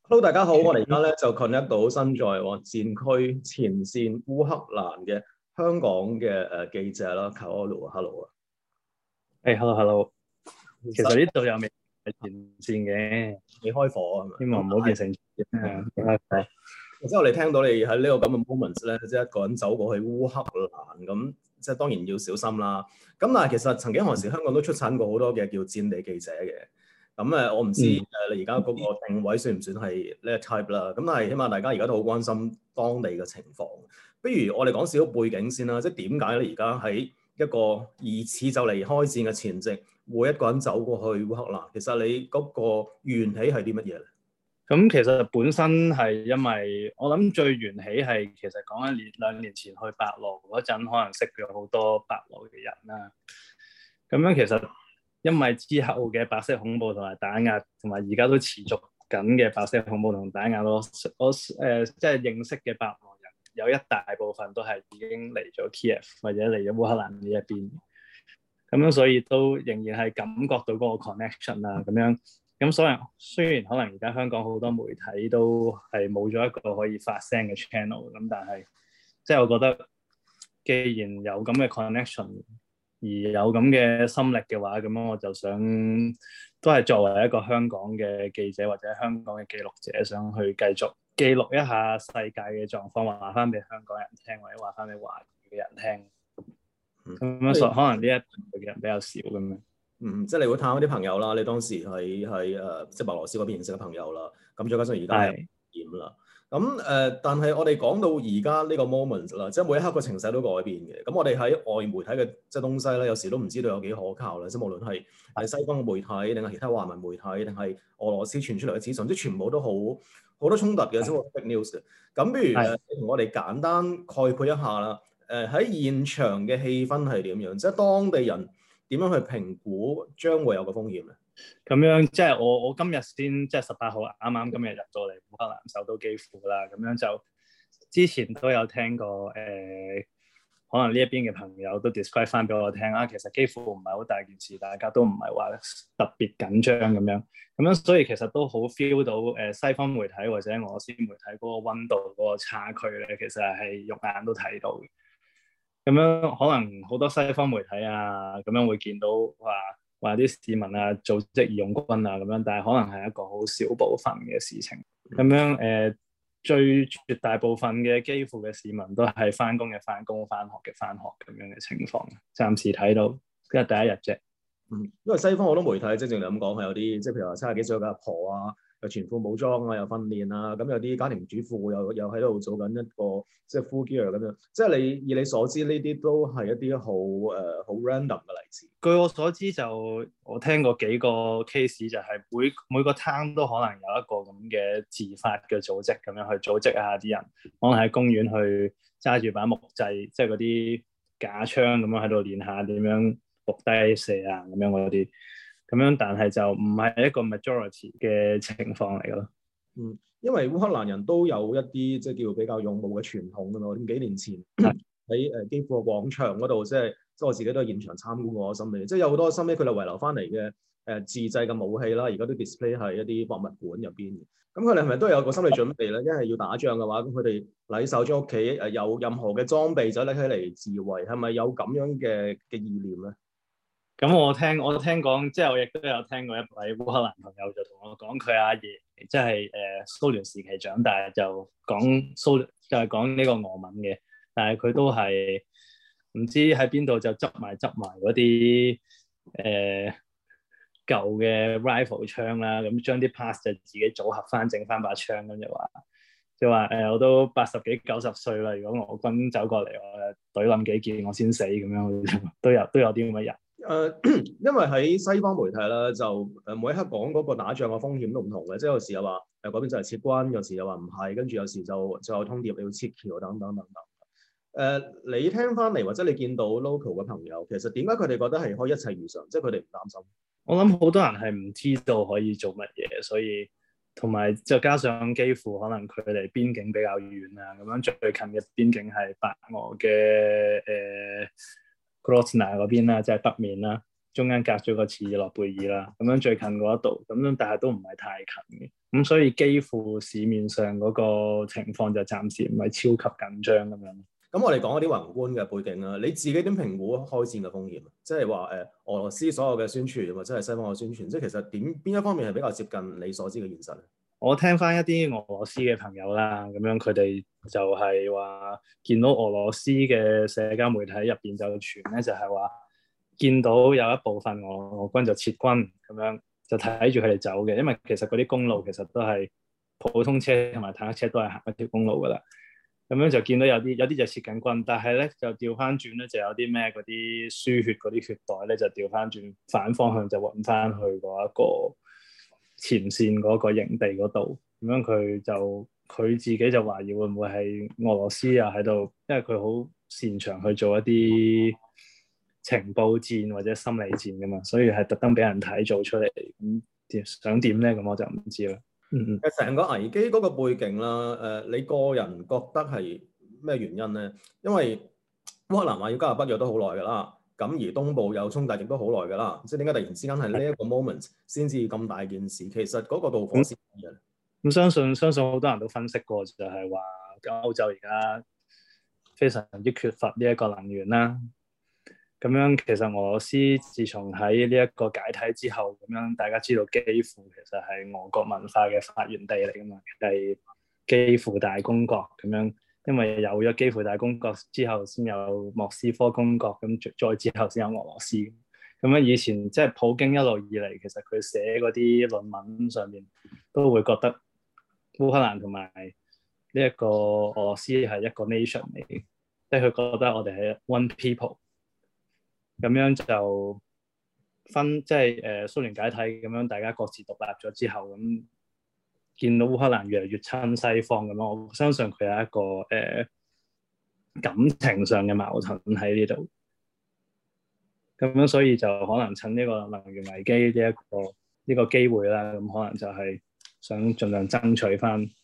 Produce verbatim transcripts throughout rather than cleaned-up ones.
Hello，大家好，我哋而家咧就 connect 到身在喎戰區前線烏克蘭嘅香港嘅誒記者啦 Kaolu，Hello 啊。 誒，hello，hello。其實呢其實度又未係前線嘅， 未開火啊，係咪？ 希望唔好變成誒開火。 然之後我哋聽到你喺呢個咁嘅 moment 咧，即係一個人走過去烏克蘭咁，即係當然要小心啦。咁但係其實曾經何時香港都出產過好多嘅叫戰地記者嘅。咁誒，我唔知誒嗯， 你而家嗰個定位算唔算係呢個 type 啦？咁但係起碼大家而家都好關心當地嘅情況。不如我哋講少少背景先啦，即係點解你而家喺一個疑似就嚟開戰嘅前夕，會一個人走過去烏克蘭？其實你嗰個緣起係啲乜嘢咧？ 咁其實本身係因為我諗最緣起係其實講一年兩年前去白羅嗰陣，可能識咗好多白羅嘅人啦。咁樣其實因為之後嘅白色恐怖同埋打壓，同埋而家都持續緊嘅白色恐怖同打壓，我我誒即係認識嘅白羅人有一大部分都係已經嚟咗 Kiev 或者嚟咗烏克蘭呢一邊。咁樣所以都仍然係感覺到嗰個 connection 啦，咁樣咁所以雖然可能而家香港好多媒體都係冇咗一個可以發聲嘅 channel，咁但係即係我覺得，既然有咁嘅 connection，而有咁嘅心力嘅話，咁樣我就想都係作為一個香港嘅記者或者香港嘅記錄者，想去繼續記錄一下世界嘅狀況，話翻俾香港人聽，或者話翻俾華語嘅人聽。咁樣所可能呢一類嘅人比較少咁樣。 嗯，即係你會探嗰啲朋友啦，你當時喺喺誒即係白羅斯嗰邊認識嘅朋友啦，咁再加上而家係點啦，咁誒、呃，但係我哋講到而家呢個 moment 啦，即係每一刻個情勢都改變嘅，咁我哋喺外媒體嘅即係東西咧，有時都唔知道有幾可靠啦，即係無論係係西方嘅媒體，定係其他華文媒體，定係俄羅斯傳出嚟嘅資訊，即係全部都好好多衝突嘅，即係 fake news 嘅。咁不如誒，你同我哋簡單概括一下啦，誒、呃、喺現場嘅氣氛係點樣？即係當地人點樣去評估將會有個風險咧？ 咁樣即係我我今日先即係十八號啱啱今日入咗嚟烏克蘭首都基輔啦，咁樣就之前都有聽過誒、呃，可能呢一邊嘅朋友都 describe 翻俾我聽啊，其實基輔唔係好大件事，大家都唔係話特別緊張咁樣，咁樣所以其實都好 feel 到誒、呃、西方媒體或者俄羅斯媒體嗰個溫度嗰個差距咧，其實係肉眼都睇到嘅。咁樣可能好多西方媒體啊，咁樣會見到話話啲市民啊組織義勇軍啊咁樣，但係可能係一個好少部分嘅事情。咁樣誒、呃，最絕大部分嘅基輔嘅市民都係翻工嘅翻工，翻學嘅翻學咁樣嘅情況。暫時睇到，今日第一日啫。 嗯，因為西方好多媒體即係正如咁講，係有啲即係譬如話七十幾歲嘅阿婆啊，又全副武裝啊，又訓練啊，咁有啲家庭主婦又又喺度做緊一個即係 full gear 咁樣。即係你以你所知，呢啲都係一啲好誒好 random 嘅例子。 據我所知就我聽過幾個 case，就係每每個 town 都可能有一個咁嘅自發嘅組織，咁樣去組織一下啲人，可能喺公園去揸住把木製，即係嗰啲假槍咁樣喺度練下點樣伏低射啊咁樣嗰啲，咁樣但係就唔係一個 majority 嘅情況嚟咯。 嗯，因為烏克蘭人都有一啲即係叫比較勇武嘅傳統㗎嘛。咁幾年前喺誒基輔廣場嗰度，即係即係我自己都喺現場參觀過心理，即係有好多心理佢哋遺留翻嚟嘅誒自製嘅武器啦，而家都 display 喺一啲博物館入邊。咁佢哋係咪都有個心理準備咧？因為要打仗嘅話，咁佢哋禮守咗屋企誒有任何嘅裝備就拎起嚟自衛，係咪有咁樣嘅嘅意念咧？ 咁我聽我聽講，即係我亦都有聽過一位烏克蘭朋友就同我講，佢阿爺即係誒蘇聯時期長大，就講蘇就係講呢個俄文嘅，但係佢都係唔知喺邊度就執埋執埋嗰啲誒舊嘅 rifle 槍啦，咁將啲 parts 就自己組合翻整翻把槍，咁就話就話誒我都八十幾九十歲啦，如果俄軍走過嚟，我懟冧幾件我先死咁樣，都有都有啲咁嘅人。 誒、呃，因為喺西方媒體咧，就誒每一刻講嗰個打仗嘅風險都唔同嘅，即係有時又話誒嗰邊就係撤軍，有時又話唔係，跟住有時就就有通牒你要撤僑等等等等。誒、呃，你聽翻嚟或者你見到 local 嘅朋友，其實點解佢哋覺得係可以一切如常，即係佢哋唔擔心？ 我諗好多人係唔知道可以做乜嘢，所以同埋就加上基輔可能佢哋邊境比較遠啊，咁樣最近嘅邊境係白俄嘅誒 Grozny 嗰邊啦，即係北面啦。 中間隔咗個切爾諾貝爾啦，咁樣最近嗰一度，咁樣但係都唔係太近嘅，咁所以幾乎市面上嗰個情況就暫時唔係超級緊張咁樣。 咁我哋講一啲宏觀嘅背景啦，你自己點評估開戰嘅風險？即係話誒俄羅斯所有嘅宣傳或者係西方嘅宣傳，即係其實點邊一方面係比較接近你所知嘅現實咧？ 我聽翻一啲俄羅斯嘅朋友啦，咁樣佢哋就係話見到俄羅斯嘅社交媒體入邊就傳咧，就係話見到有一部分俄俄軍就撤軍咁樣，就睇住佢哋走嘅，因為其實嗰啲公路其實都係普通車同埋坦克車都係行一條公路噶啦。咁樣就見到有啲有啲就撤緊軍，但係咧就調翻轉咧，就有啲咩嗰啲輸血嗰啲血袋咧，就調翻轉反方向就揾翻去嗰一個前線嗰個營地嗰度。咁樣佢就佢自己就懷疑會唔會係俄羅斯啊喺度，因為佢好擅長去做一啲情報戰或者心理戰噶嘛，所以係特登俾人睇做出嚟。咁想點咧？咁我就唔知啦。嗯嗯， 成個危機嗰個背景啦，誒、呃，你個人覺得係咩原因咧？因為烏克蘭話要加入北約都好耐㗎啦，咁而東部有衝突亦都好耐㗎啦，即係點解突然之間係呢一個 moment 先至咁大件事？其實嗰個導火線係乜嘢？咁、 嗯、相信相信好多人都分析過，就係話歐洲而家非常之缺乏呢一個能源啦。咁樣其實俄羅斯自從喺呢一個解體之後，咁樣大家知道基輔其實係俄國文化嘅發源地嚟㗎嘛，係基輔大公國咁樣，因為有咗基輔大公國之後，先有莫斯科公國，咁再之後先有俄羅斯。咁樣以前即係普京一路以嚟，其實佢寫嗰啲論文上面都會覺得烏克蘭同埋呢一個俄羅斯係一個 nation 嚟嘅，即係佢覺得我哋係 one people。咁樣就分即係誒蘇聯解體咁樣，大家各自獨立咗之後，咁見到烏克蘭越嚟越親西方咁樣，我相信佢有一個誒、呃、感情上嘅矛盾喺呢度。咁樣所以就可能趁呢個能源危機呢、這、一個呢、這個機會啦，咁可能就係想盡量爭取翻誒、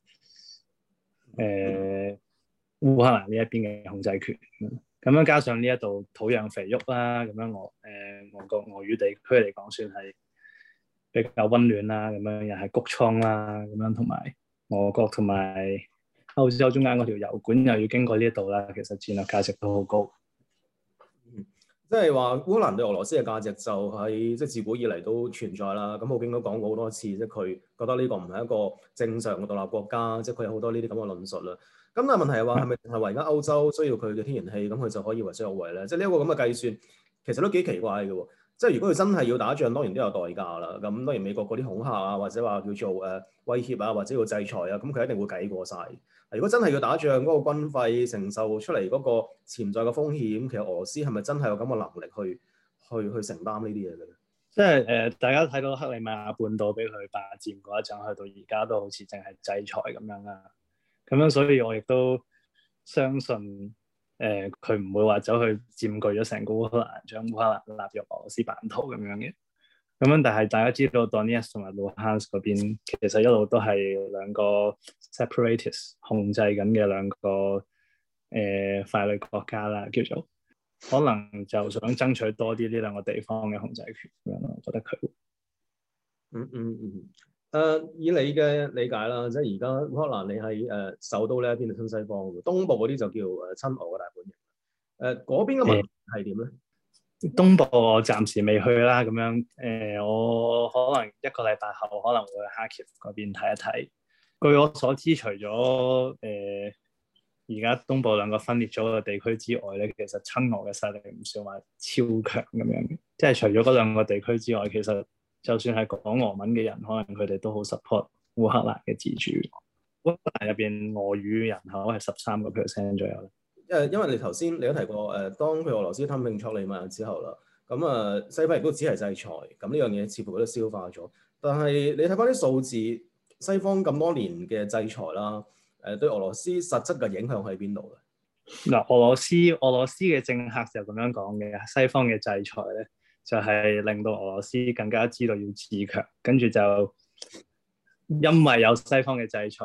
呃、烏克蘭呢一邊嘅控制權。咁樣加上呢一度土壤肥沃啦，咁樣俄誒俄國俄語地區嚟講算係比較溫暖啦，咁樣又係谷倉啦，咁樣同埋俄國同埋歐洲中間嗰條油管又要經過呢度啦，其實戰略價值都好高。 嗯，即係話烏克蘭對俄羅斯嘅價值就係即係自古以嚟都存在啦。咁普京都講過好多次，即係佢覺得呢個唔係一個正常嘅獨立國家，即係佢有好多呢啲咁嘅論述啦。咁但係問題係話係咪淨係為而家歐洲需要佢嘅天然氣，咁佢就可以為所欲為咧？即係呢一個咁嘅計算，其實都幾奇怪嘅喎。即係如果佢真係要打仗，當然都有代價啦。咁當然美國嗰啲恐嚇啊，或者話叫做誒威脅啊，或者要制裁啊，咁佢一定會計過晒。如果真係要打仗，嗰個軍費承受出嚟嗰個潛在嘅風險，其實俄羅斯係咪真係有咁嘅能力去去去承擔呢啲嘢嘅咧？ 即係誒、呃，大家睇到克里米亞半島俾佢霸佔嗰一陣，去到而家都好似淨係制裁咁樣啦。咁樣，所以我亦都相信，誒佢唔會話走去佔據咗成個烏克蘭，將烏克蘭納入俄羅斯版圖咁樣嘅。咁樣，但係大家知道 Donetsk 同埋 Luhansk 嗰邊，其實一路都係兩個 separatist 控制緊嘅兩個誒傀儡國家啦，叫做可能就想爭取多啲呢兩個地方嘅控制權咁樣咯。我覺得佢， 嗯嗯嗯。誒、uh, 以你嘅理解啦，即係而家烏克蘭你喺誒、呃、首都呢一邊係親西方，東部嗰啲就叫誒親俄嘅大本營。誒嗰邊嘅問題係點咧？ 東部我暫時未去啦，咁樣誒、呃，我可能一個禮拜後可能會去哈傑夫嗰邊睇一睇。據我所知，除咗誒而家東部兩個分裂咗嘅地區之外咧，其實親俄嘅勢力唔算話超強咁樣嘅，即係除咗嗰兩個地區之外，其實就算係講俄文嘅人，可能佢哋都好 support 烏克蘭嘅自主。烏克蘭入邊俄語人口係十三個 percent 左右。 誒，因為你頭先你都提過誒、呃，當佢俄羅斯吞併克里米亞之後啦，咁啊西方亦都只係制裁，咁呢樣嘢似乎佢都消化咗。但係你睇翻啲數字，西方咁多年嘅制裁啦，誒、呃、對俄羅斯實質嘅影響喺邊度咧？ 嗱，俄羅斯俄羅斯嘅政客就咁樣講嘅，西方嘅制裁咧，就係令到俄羅斯更加知道要自強，跟住就因為有西方嘅制裁，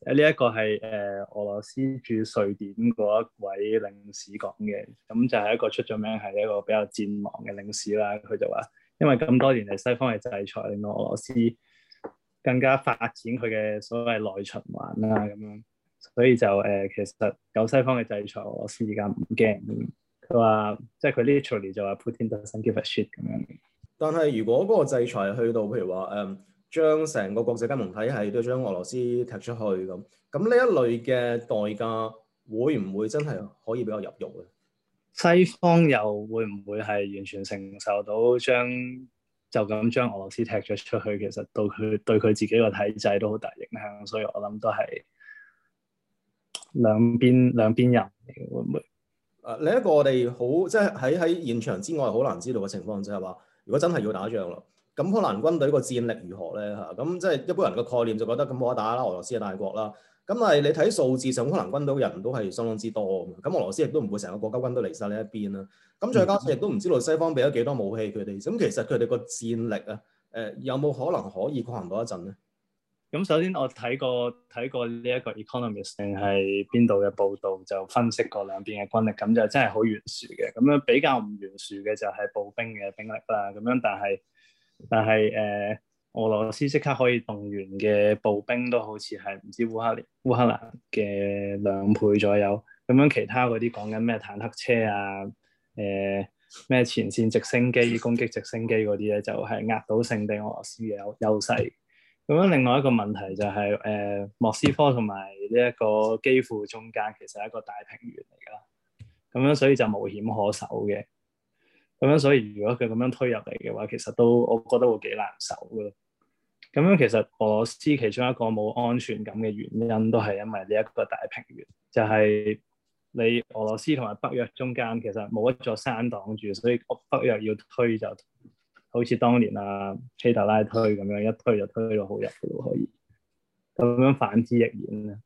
呢一個係誒、呃、俄羅斯駐瑞典嗰一位領事講嘅，咁就係一個出咗名係一個比較戰狼嘅領事啦。佢就話，因為咁多年嚟西方嘅制裁，令到俄羅斯更加發展佢嘅所謂內循環啦，咁樣，所以就誒、呃、其實有西方嘅制裁，俄羅斯而家唔驚。佢話即係佢 literally 就話 Putin doesn't give a shit 咁樣。 但係如果嗰個制裁去到譬如話誒，嗯將成個國際金融體系都將俄羅斯踢出去咁，咁呢一類嘅代價會唔會真係可以比較入肉咧？ 西方又會唔會係完全承受到將就咁將俄羅斯踢咗出去？其實對佢對佢自己個體制都好大影響，所以我諗都係兩邊兩邊人嚟嘅，會唔會？ 誒，另一個我哋好即係喺喺現場之外好難知道嘅情況就係話，如果真係要打仗啦。咁烏克蘭軍隊個戰力如何咧？嚇，咁即係一般人嘅概念就覺得咁冇得打啦，俄羅斯係大國啦。咁但係你睇數字上，烏克蘭軍隊嘅人都係相當之多。咁俄羅斯亦都唔會成個國家軍都嚟晒呢一邊啦。咁再加上亦都唔知道西方俾咗幾多武器佢哋。咁其實佢哋個戰力啊，誒有冇可能可以抗衡到一陣咧？ 咁首先我睇過睇過呢一個 Economist 定係邊度嘅報導，就分析過兩邊嘅軍力，咁就真係好懸殊嘅。咁樣比較唔懸殊嘅就係步兵嘅兵力啦。咁樣但係。但係誒、呃，俄羅斯即刻可以動員嘅步兵都好似係唔知烏克蘭烏克蘭嘅兩倍左右。咁樣其他嗰啲講緊咩坦克車啊，誒、呃、咩前線直升機、攻擊直升機嗰啲咧，就係、是、壓倒性地俄羅斯嘅優優勢。咁樣另外一個問題就係、是、誒、呃、莫斯科同埋呢一個基輔中間其實係一個大平原嚟㗎啦。咁樣所以就無險可守嘅。咁樣所以如果佢咁樣推入嚟嘅話，其實都我覺得會幾難守嘅。咁樣其實俄羅斯其中一個冇安全感嘅原因，都係因為呢一個大平原，就係、是、你俄羅斯同埋北約中間其實冇一座山擋住，所以北約要推就好似當年啊希特拉推咁樣，一推就推到好入嘅咯，可以咁樣反之亦然啊。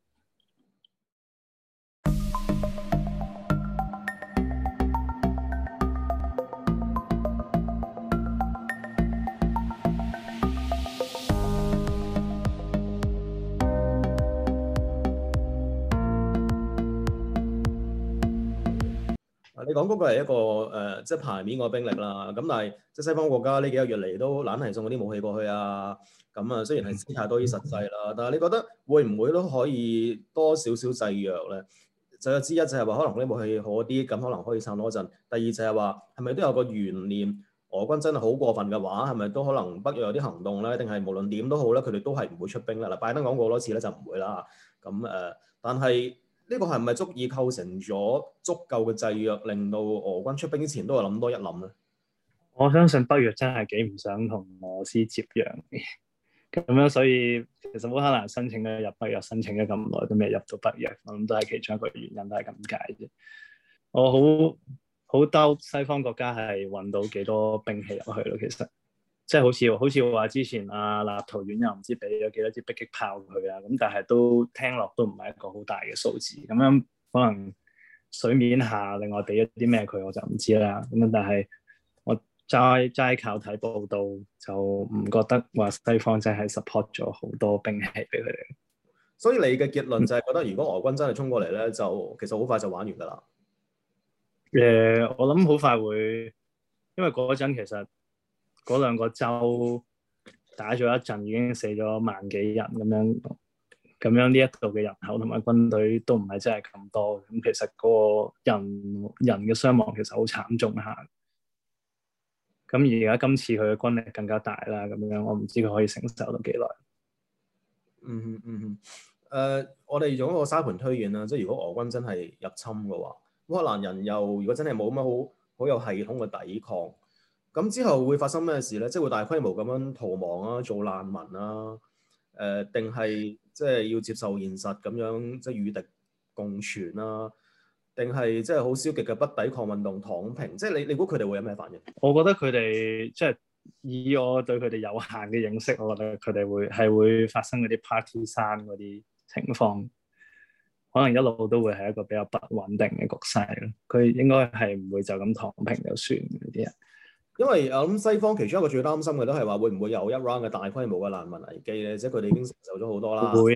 你講嗰個係一個誒、呃，即係牌面個兵力啦。咁但係即係西方國家呢幾個月嚟都懶係送嗰啲武器過去啊。咁啊，雖然係知太多啲實際啦，但係你覺得會唔會都可以多少少制約咧？制約之一就係話可能嗰啲武器好啲，咁可能可以撐多陣。第二就係話係咪都有個懸念？俄軍真係好過分嘅話，係咪都可能北約有啲行動咧？定係無論點都好咧，佢哋都係唔會出兵啦。嗱，拜登講過好多次咧，就唔會啦。咁誒、呃，但係。呢個係咪足以構成咗足夠嘅制約，令到俄軍出兵之前都係諗多一諗咧？ 我相信北約真係幾唔想同俄羅斯接壤嘅，咁樣所以其實烏克蘭申請咗入北約，申請咗咁耐都未入到北約，我諗都係其中一個原因，都係咁解啫。我好好兜西方國家係揾到幾多兵器入去咯，其實即係好似好似話之前阿立陶宛又唔知俾咗幾多支迫擊炮佢啊，咁但係都聽落都唔係一個好大嘅數字，咁樣可能水面下另外俾咗啲咩佢我就唔知啦。咁樣但係我齋齋靠睇報道就唔覺得話西方真係 support 咗好多兵器俾佢哋。 所以你嘅結論就係覺得如果俄軍真係衝過嚟咧，就其實好快就玩完㗎啦。 誒、呃，我諗好快會，因為嗰陣其實。嗰兩個州打咗一陣，已經死咗萬幾人咁樣，咁樣呢一度嘅人口同埋軍隊都唔係真係咁多，咁其實嗰個人人嘅傷亡其實好慘重下。咁而家今次佢嘅軍力更加大啦，咁樣我唔知佢可以承受到幾耐。 嗯哼嗯哼，誒、呃，我哋用一個沙盤推演啦，即係如果俄軍真係入侵嘅話，烏克蘭人又如果真係冇乜好好有系統嘅抵抗。咁之後會發生咩事咧？即係會大規模咁樣逃亡啊，做難民啊，誒定係即係要接受現實咁樣，即係與敵共存啊？定係即係好消極嘅不抵抗運動躺平？即係你你估佢哋會有咩反應？ 我覺得佢哋即係以我對佢哋有限嘅認識，我覺得佢哋會係會發生嗰啲 party 山嗰啲情況，可能一路都會係一個比較不穩定嘅局勢咯。佢應該係唔會就咁躺平就算嗰啲人。 因為我諗西方其中一個最擔心嘅都係話會唔會有一 round 嘅大規模嘅難民危機咧，即係佢哋已經承受咗好多啦。 會啊，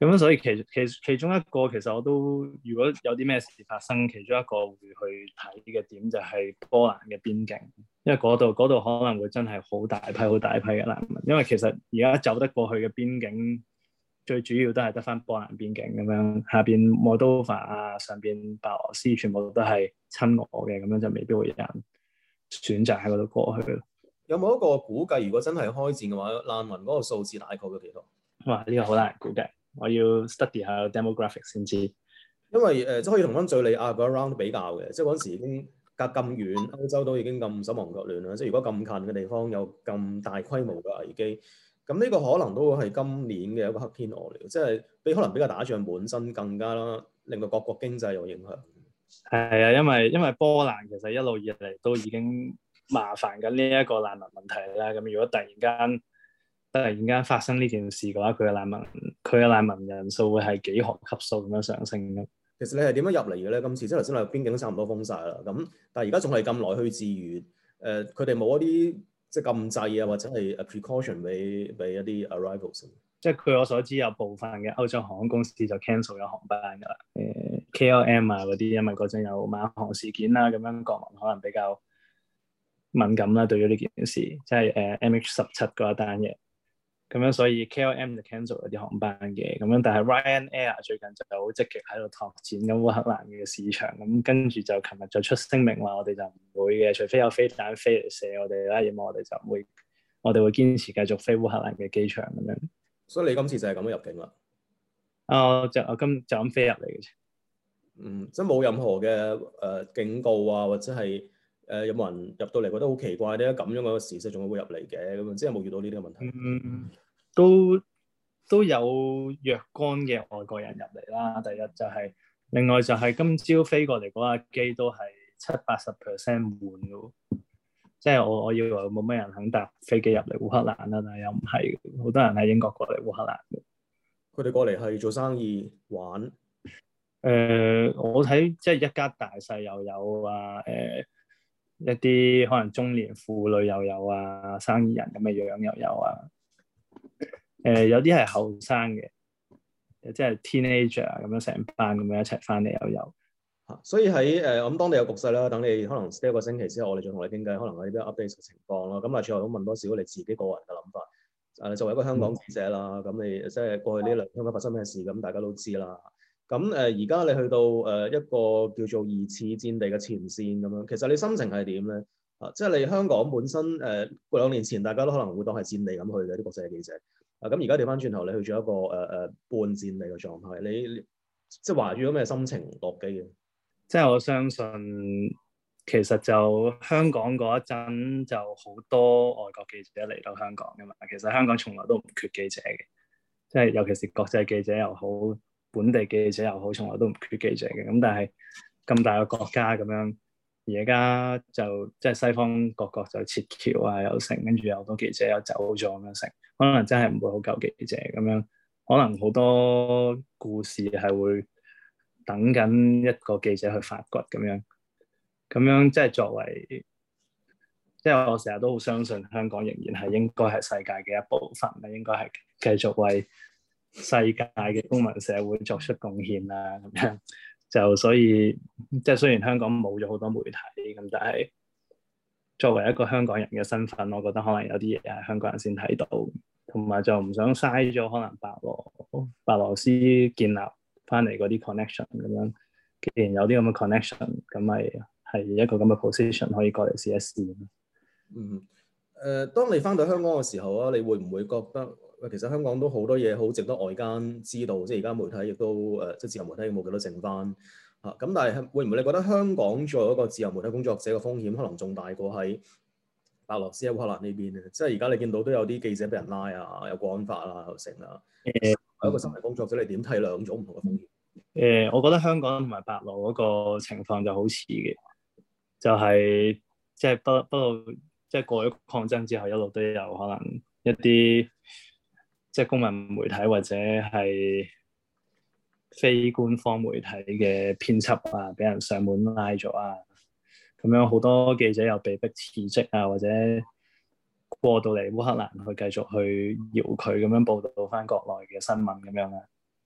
咁樣所以其其其中一個其實我都如果有啲咩事發生，其中一個會去睇嘅點就係波蘭嘅邊境，因為嗰度嗰度可能會真係好大批好大批嘅難民，因為其實而家走得過去嘅邊境最主要都係得翻波蘭邊境咁樣，下邊摩多瓦啊，上邊白俄羅斯全部都係親俄嘅，咁樣就未必會有人選擇喺嗰度過去咯。 有冇一個估計？如果真係開戰嘅話，難民嗰個數字大概有幾多？ 哇！呢個好難估計，我要 study 下 demographics 先知。 因為誒、呃，即係可以同翻敍利亞嗰 round 比較嘅，即係嗰陣時已經隔咁遠，歐洲都已經咁手忙腳亂啦。即係如果咁近嘅地方有咁大規模嘅危機，咁呢個可能都會係今年嘅一個黑天鵝嚟，即係比可能比較打仗本身更加啦，令到各國經濟有影響。 係啊，因為因為波蘭其實一路以嚟都已經麻煩緊呢一個難民問題啦。咁如果突然間突然間發生呢件事嘅話，佢嘅難民佢嘅難民人數會係幾何級數咁樣上升嘅。 其實你係點樣入嚟嘅咧？今次即係頭先話邊境差唔多封晒啦，咁但係而家仲係咁耐去自願，誒佢哋冇一啲即係禁制啊，或者係 precaution 俾俾一啲 arrivals。 即係據我所知，有部分嘅歐洲航空公司就 cancel 咗航班㗎啦。誒、呃、K L M 啊嗰啲，因為嗰陣有馬航事件啦，咁樣國民可能比較敏感啦，對於呢件事，即係誒 M H 十七嗰一單嘢。咁樣所以 K L M 就 cancel 咗啲航班嘅，咁樣但係 Ryanair 最近就好積極喺度拓展咁烏克蘭嘅市場，咁跟住就琴日就出聲明話我哋就唔會嘅，除非有飛彈飛嚟射我哋啦，要麼我哋就唔會，我哋會堅持繼續飛烏克蘭嘅機場咁樣。 所以你今次就係咁樣入境啦？ 啊，就我今就咁飛入嚟嘅啫。 嗯，即係冇任何嘅誒、呃、警告啊，或者係誒、呃、有冇人入到嚟覺得好奇怪咧？咁樣嘅時勢仲會入嚟嘅，咁即係冇遇到呢啲嘅問題。 嗯，都都有若干嘅外國人入嚟啦。第一就係、是，另外就係今朝飛過嚟嗰架機都係七八十 percent 滿嘅，即係我我以為冇乜人肯搭飛機入嚟烏克蘭啦，但係又唔係，好多人喺英國過嚟烏克蘭嘅。 佢哋過嚟係做生意玩。 誒、呃，我睇即係一家大細又有啊，誒、呃，一啲可能中年婦女又有啊，生意人咁嘅樣又有啊，誒、呃，有啲係後生嘅，即係 teenager 咁樣成班咁樣一齊翻嚟又有。 所以喺誒咁當地有局勢啦，等你可能 stay 一個星期之後，我哋再同你傾偈，可能有啲比較 update 嘅情況啦。咁啊，最後都問多少你自己個人嘅諗法。誒，作為一個香港記者啦，咁、嗯、你即係過去呢兩香港發生咩事，咁大家都知啦。咁誒，而家你去到誒一個叫做疑似戰地嘅前線咁樣，其實你心情係點咧？啊，即係你香港本身誒過兩年前大家都可能會當係戰地咁去嘅啲國際記者。啊，咁而家調翻轉頭，你去咗一個誒誒、呃、半戰地嘅狀態，你，你即係懷住咗咩心情落機嘅？ 即係我相信，其實就香港嗰一陣就好多外國記者嚟到香港㗎嘛。其實香港從來都唔缺記者嘅，即係尤其是國際記者又好，本地記者又好，從來都唔缺記者嘅。咁但係咁大個國家咁樣，而家就即係西方各國就撤僑啊，又成，跟住有好多記者又走咗咁樣成，可能真係唔會好夠記者咁樣，可能好多故事係會等緊一個記者去發掘咁樣，咁樣即係作為，即係我成日都好相信香港仍然係應該係世界嘅一部分啦，應該係繼續為世界嘅公民社會作出貢獻啦，咁樣就所以即係雖然香港冇咗好多媒體咁，但係作為一個香港人嘅身份，我覺得可能有啲嘢係香港人先睇到，同埋就唔想嘥咗可能白羅白羅斯建立翻嚟嗰啲 connection 咁樣，既然有啲咁嘅 connection， 咁咪係一個咁嘅 position 可以過嚟試一試。 嗯，誒、呃，當你翻到香港嘅時候啊，你會唔會覺得其實香港都好多嘢好值得外間知道？即係而家媒體亦都誒、呃，即係自由媒體冇幾多剩翻嚇。咁、啊、但係會唔會你覺得香港作為一個自由媒體工作者嘅風險可能仲大過喺白羅斯、烏克蘭呢邊咧？即係而家你見到都有啲記者俾人拉啊，有國安法啊，又成啊。誒、呃，一個新聞工作者，你點睇兩種唔同嘅風險？ 誒、呃，我覺得香港同埋白羅嗰個情況就好似嘅，就係即係不不過即係過咗抗爭之後，一路都有可能一啲即係公民媒體或者係非官方媒體嘅編輯啊，俾人上門拉咗啊，咁樣好多記者又被逼辭職啊，或者過到嚟烏克蘭去繼續去搖佢咁樣報導翻國內嘅新聞咁樣啊。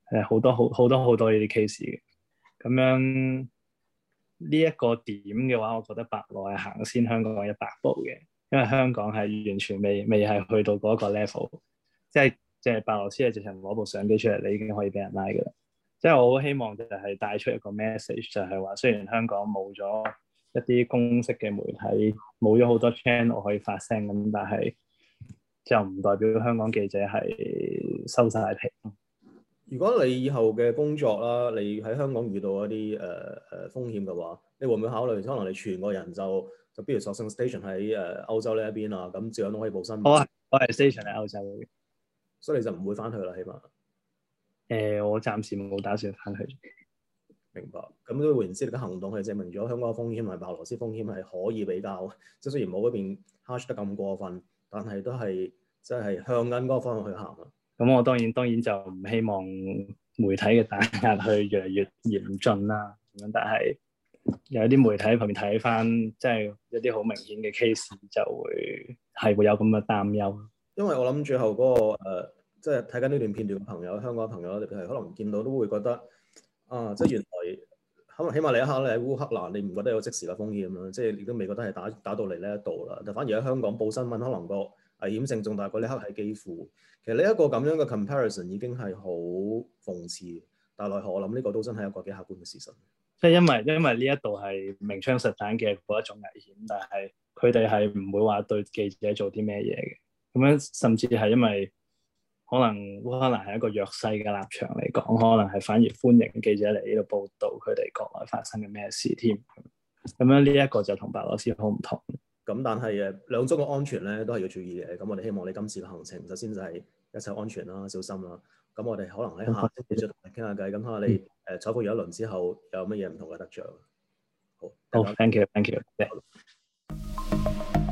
誒好多好好多好多呢啲 case 嘅。咁樣呢一個點嘅話，我覺得白羅係行先香港一百步嘅，因為香港係完全未未係去到嗰個 level，即係即係白羅斯係直情攞部相機出嚟，你已經可以俾人拉㗎啦。即係我好希望就係帶出一個 message，就係話雖然香港冇咗一啲公式嘅媒體，冇咗好多 channel 可以發聲咁，但係就唔代表香港記者係收晒皮。 如果你以後嘅工作啦，你喺香港遇到一啲誒誒風險嘅話，你會唔會考慮可能你全個人就就比如索性 station 喺誒歐洲呢一邊啊，咁照樣都可以報新聞。 我係我係 station 喺歐洲嘅， 所以你就唔會翻去啦，起碼。 誒、呃，我暫時冇打算翻去。 明白。咁都換言之，你嘅行動係證明咗香港嘅風險同埋白羅斯風險係可以比較，即係雖然冇嗰邊 harsh 得咁過分，但係都係即係向緊嗰個方向去行啊。 咁我當然當然就唔希望媒體嘅打壓去越嚟越嚴峻啦。咁樣，但係有啲媒體喺旁邊睇翻，即係一啲好明顯嘅 case 就會係會有咁嘅擔憂。 因為我諗最後嗰、那個、呃、即係睇緊呢段片段嘅朋友，香港嘅朋友咧，係可能見到都會覺得啊，即係原來可能起碼你一刻咧喺烏克蘭，你唔覺得有即時嘅風險啦，即係你都未覺得係打打到嚟呢一度啦。但反而喺香港報新聞，可能個危險性仲大過呢刻係基輔。其實呢一個咁樣嘅 comparison 已經係好諷刺，但係奈何我諗呢個都真係一個幾客觀嘅事實。 即係因為因為呢一度係明槍實彈嘅嗰一種危險，但係佢哋係唔會話對記者做啲咩嘢嘅。咁樣甚至係因為可能烏克蘭係一個弱勢嘅立場嚟講，可能係反而歡迎記者嚟呢度報導佢哋國內發生嘅咩事添。咁樣呢一個就同白羅斯好唔同。 咁但係誒兩種嘅安全咧都係要注意嘅。咁我哋希望你今次嘅行程首先就係一切安全啦，小心啦。咁我哋可能喺下星期再同你傾下偈。咁睇下你誒採訪完一輪之後有乜嘢唔同嘅得著。好， 好，thank you，thank you。